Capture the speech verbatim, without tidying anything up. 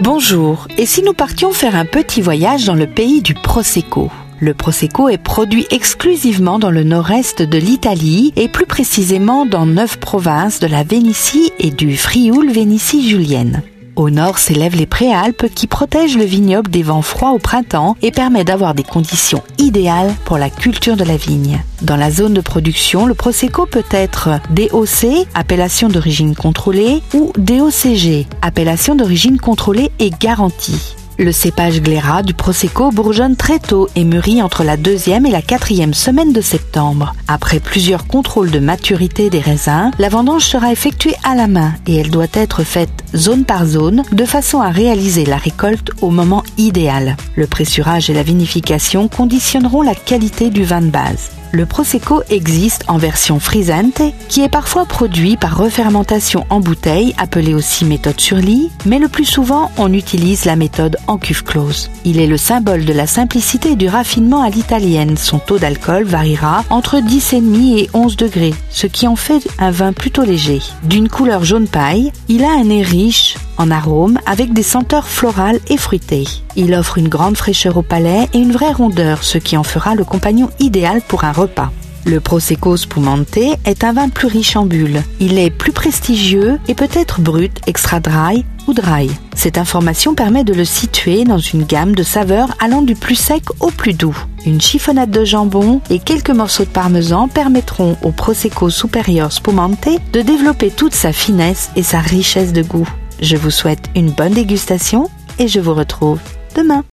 Bonjour, et si nous partions faire un petit voyage dans le pays du Prosecco? Le Prosecco est produit exclusivement dans le nord-est de l'Italie et plus précisément dans neuf provinces de la Vénétie et du Frioul-Vénétie julienne. Au nord s'élèvent les Préalpes qui protègent le vignoble des vents froids au printemps et permet d'avoir des conditions idéales pour la culture de la vigne. Dans la zone de production, le Prosecco peut être D O C, appellation d'origine contrôlée, ou D O C G, appellation d'origine contrôlée et garantie. Le cépage Glera du Prosecco bourgeonne très tôt et mûrit entre la deuxième et la quatrième semaine de septembre. Après plusieurs contrôles de maturité des raisins, la vendange sera effectuée à la main et elle doit être faite zone par zone de façon à réaliser la récolte au moment idéal. Le pressurage et la vinification conditionneront la qualité du vin de base. Le Prosecco existe en version frizzante, qui est parfois produit par refermentation en bouteille, appelée aussi méthode sur lit, mais le plus souvent on utilise la méthode en cuve close. Il est le symbole de la simplicité et du raffinement à l'italienne. Son taux d'alcool variera entre dix virgule cinq et onze degrés, ce qui en fait un vin plutôt léger. D'une couleur jaune paille, il a un nez riche en arômes avec des senteurs florales et fruitées. Il offre une grande fraîcheur au palais et une vraie rondeur, ce qui en fera le compagnon idéal pour un repas. Le Prosecco Spumante est un vin plus riche en bulles. Il est plus prestigieux et peut être brut, extra dry ou dry. Cette information permet de le situer dans une gamme de saveurs allant du plus sec au plus doux. Une chiffonnade de jambon et quelques morceaux de parmesan permettront au Prosecco Superior Spumante de développer toute sa finesse et sa richesse de goût. Je vous souhaite une bonne dégustation et je vous retrouve demain.